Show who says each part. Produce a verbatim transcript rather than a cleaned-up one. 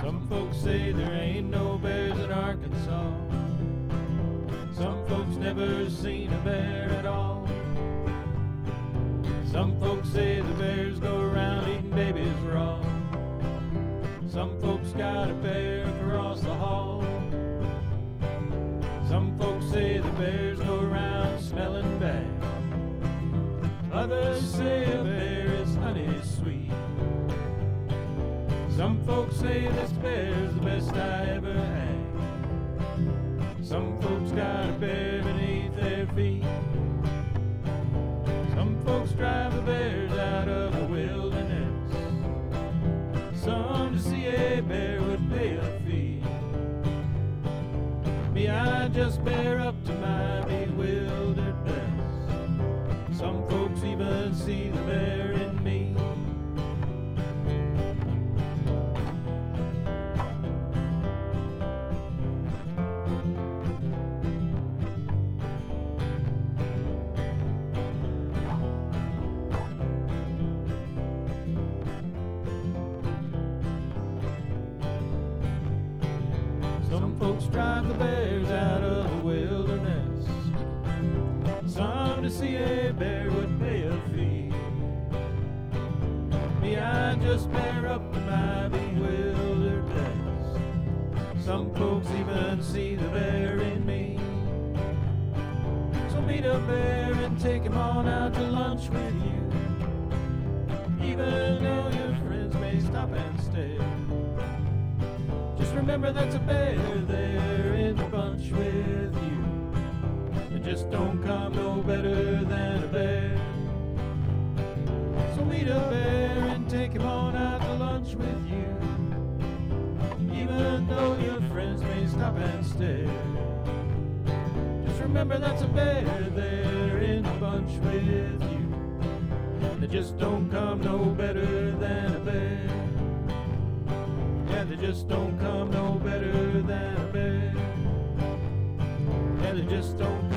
Speaker 1: Some folks say there ain't no bears in Arkansas. Some folks never seen a bear at all. Some folks say the bears go around eating babies raw. Some folks got a bear across the hall. Some folks say the bears go around smelling bad. Others say a bear is honey sweet. Some folks say this bear's the best I ever had. Some folks got a bear beneath their feet. Some folks drive the bears out of the wilderness. Some to see a bear would pay a fee. Me, I just bear up to my bewildered best. Some folks even see the bear in me. Some folks drive the bears out of the wilderness. Some to see a bear would pay a fee. Me, I just bear up to my bewildered best. Some folks even see the bear in me. So meet a bear and take him on out to lunch with you. Even though your friends may stop and stare, remember that's a bear there in the bunch with you. It just don't come no better than a bear. So meet a bear and take him on out to lunch with you. Even though your friends may stop and stare, just remember that's a bear there in the bunch with you. It just don't come no better than a bear. Yeah, they just don't come no better than a bear. Yeah, they just don't come